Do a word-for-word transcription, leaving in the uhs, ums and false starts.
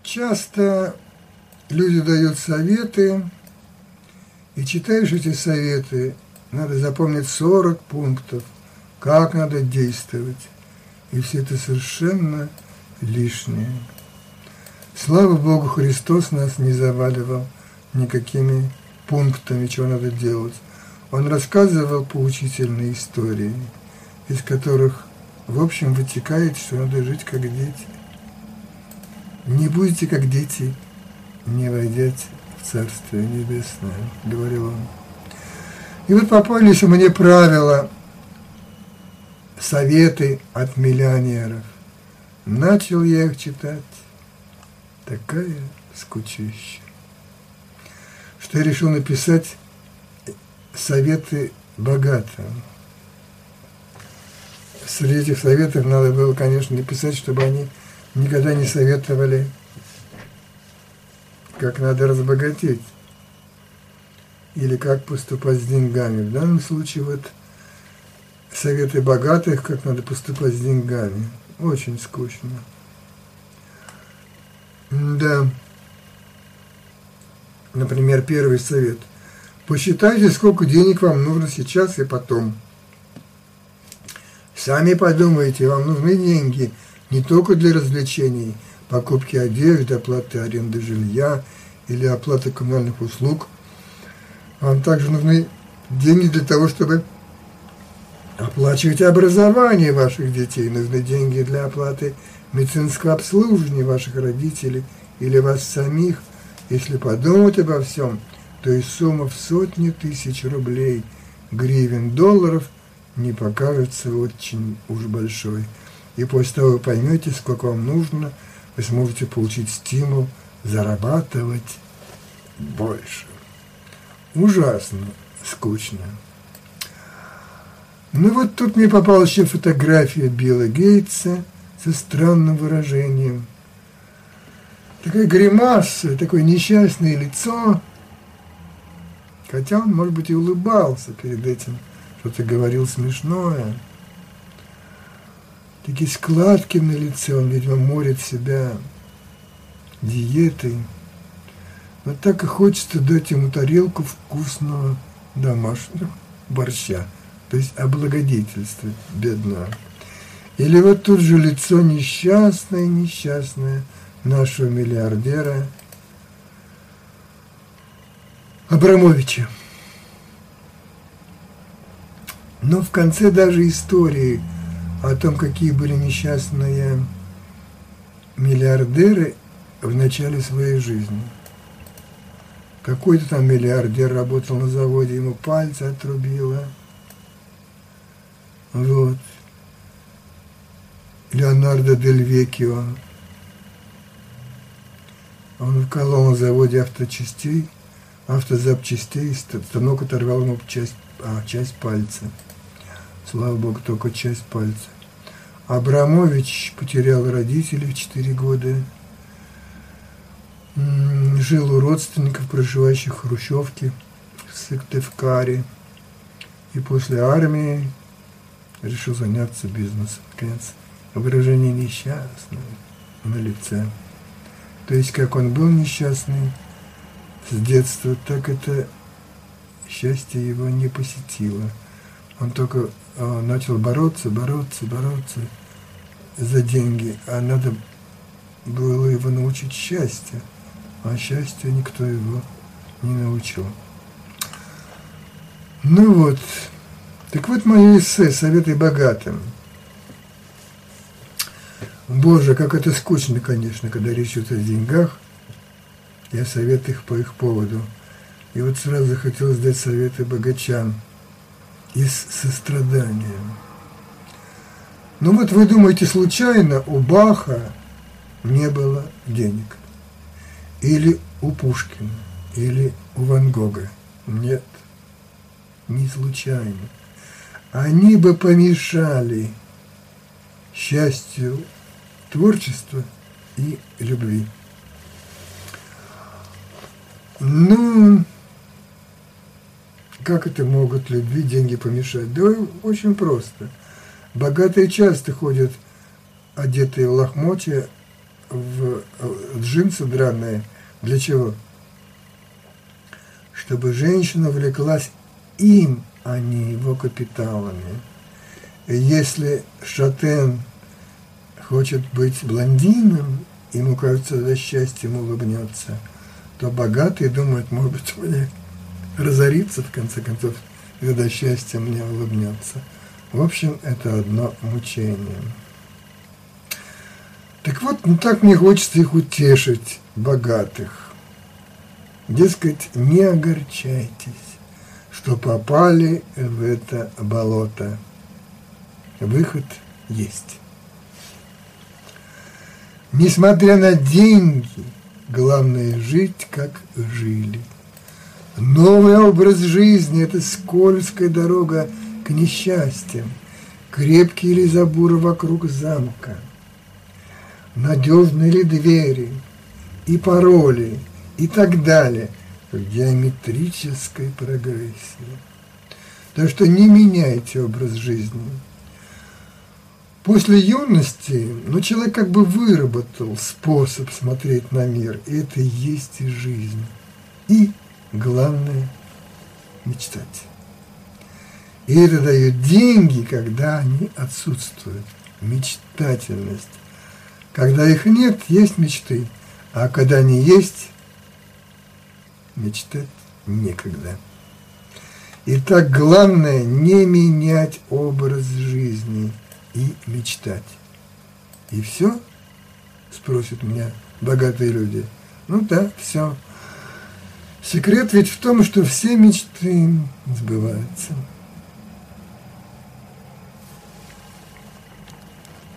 Часто люди дают советы, и читаешь эти советы, надо запомнить сорок пунктов, как надо действовать. И все это совершенно лишнее. Слава Богу, Христос нас не заваливал никакими пунктами, чего надо делать. Он рассказывал поучительные истории, из которых, в общем, вытекает, что надо жить как дети. Не будете как дети, не войдете в Царствие Небесное, говорил он. И вот попались мне правила, советы от миллионеров. Начал я их читать. Такая скучища, что я решил написать советы богатым. Среди этих советов надо было, конечно, написать, чтобы они никогда не советовали, как надо разбогатеть или как поступать с деньгами. В данном случае вот советы богатых, как надо поступать с деньгами. Очень скучно. Да. Например, первый совет. Посчитайте, сколько денег вам нужно сейчас и потом. Сами подумайте, вам нужны деньги не только для развлечений, покупки одежды, оплаты аренды жилья или оплаты коммунальных услуг. Вам также нужны деньги для того, чтобы оплачивать образование ваших детей. Нужны деньги для оплаты медицинского обслуживания ваших родителей или вас самих. Если подумать обо всем, то и сумма в сотни тысяч рублей, гривен, долларов не покажется очень уж большой. И после того вы поймете, сколько вам нужно, вы сможете получить стимул зарабатывать больше. Ужасно скучно. Ну вот тут мне попалась еще фотография Билла Гейтса со странным выражением. Такая гримаса, такое несчастное лицо. Хотя он, может быть, и улыбался перед этим, что-то говорил смешное. Такие складки на лице, он, видимо, морит себя диетой. Вот так и хочется дать ему тарелку вкусного домашнего борща. То есть облагодетельствовать бедного. Или вот тут же лицо несчастное, несчастное нашего миллиардера Абрамовича. Но в конце даже истории о том, какие были несчастные миллиардеры в начале своей жизни. Какой-то там миллиардер работал на заводе, ему пальцы отрубило. Вот. Леонардо Дель Веккио. Он вколол на заводе авточастей, автозапчастей, станок оторвал ему часть, а, часть пальца. Слава Богу, только часть пальца. Абрамович потерял родителей в четыре года. Жил у родственников, проживающих в Хрущевке, в Сыктывкаре. И после армии решил заняться бизнесом. Конец. Выражение несчастное на лице. То есть, как он был несчастный с детства, так это счастье его не посетило. Он только э, начал бороться, бороться, бороться за деньги, а надо было его научить счастью, а счастью никто его не научил. Ну вот, так вот мое эссе «Советы богатым». Боже, как это скучно, конечно, когда речь идет о деньгах и о советах по их поводу. И вот сразу захотелось дать советы богачам из сострадания. Ну вот вы думаете, случайно у Баха не было денег? Или у Пушкина? Или у Ван Гога? Нет, не случайно. Они бы помешали счастью творчества и любви. Ну, как это могут любви деньги помешать? Да очень просто. Богатые часто ходят одетые в лохмотья, в джинсы драные. Для чего? Чтобы женщина увлеклась им, а не его капиталами. И если шатен хочет быть блондином, ему кажется, за счастьем улыбнется, то богатый думает, может быть, мне разориться, в конце концов, когда счастье мне улыбнется. В общем, это одно мучение. Так вот, ну так мне хочется их утешить, богатых. Дескать, не огорчайтесь, что попали в это болото. Выход есть. Несмотря на деньги, главное жить, как жили. Новый образ жизни – это скользкая дорога к несчастьям, крепкие ли заборы вокруг замка, надежные ли двери и пароли и так далее в геометрической прогрессии. Так что не меняйте образ жизни. После юности, ну, человек как бы выработал способ смотреть на мир, и это и есть и жизнь. И главное – мечтать. И это дает деньги, когда они отсутствуют. Мечтательность. Когда их нет, есть мечты. А когда они есть, мечтать некогда. Итак, главное – не менять образ жизни и мечтать. И все? Спросят меня богатые люди. Ну да, все. Секрет ведь в том, что все мечты сбываются.